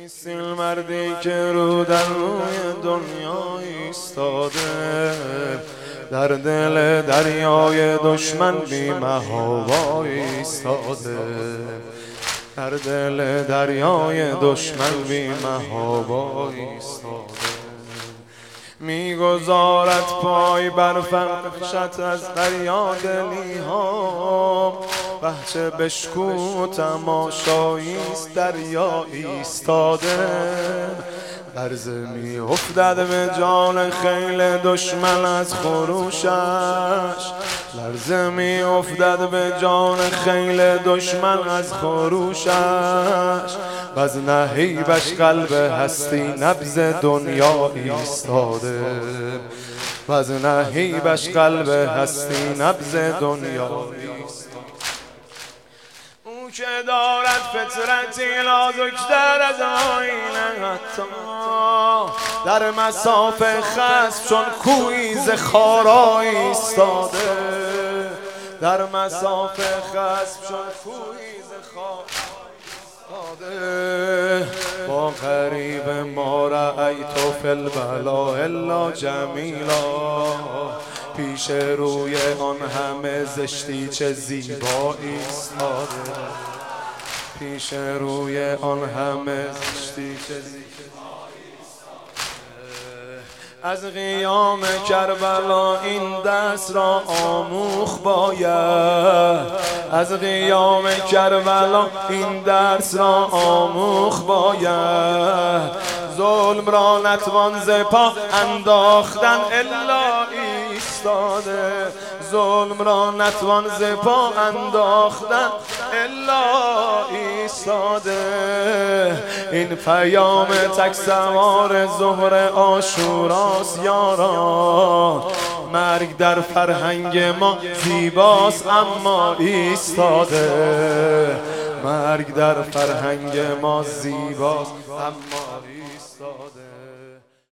کیسیل مردی که رو در روی دنیا ایستاده، در دل دریای دشمن بی محابا ایستاده، در دل دریای دشمن بی محابا ایستاده. میگذارد پای بر فرشت از دریا دلی ها، بچه بشکو تماشاییست دریا ایستاده. لرزه می افتد به جان خیل دشمن از خروشش، لرزه می افتد به جان خیل دشمن از خروشش، و از نهیبش قلب هستی نبض دنیا ایستاده، و از نهیبش قلب هستی نبض دنیا ایستاده. او که دارد فطرتی نازکتر از آینه، حتی در مساف خصم چون کویی ز خارا ایستاده، در مساف خصم چون کویی ز خارا ایستاده. با غریب ما رأیت فی البلا الا جمیلا، پیش روی آن همه زشتی چه زیبا ایستاده، پیش روی آن همه زشتی چه زیبا ایستاده. از قیام کربلا این دست را آموخ باید، از قیام کربلا این درس را آموخ باید. ظلم را نتوان ز پا انداختن الا ایستاده، ظلم را نتوان ز پا انداختن الا ایستاده. این پیام تک سوار ظهر عاشوراست یاران، مرگ در فرهنگ ما زیباست اما ایستاده، مرگ در فرهنگ ما زیباست اما ایستاده.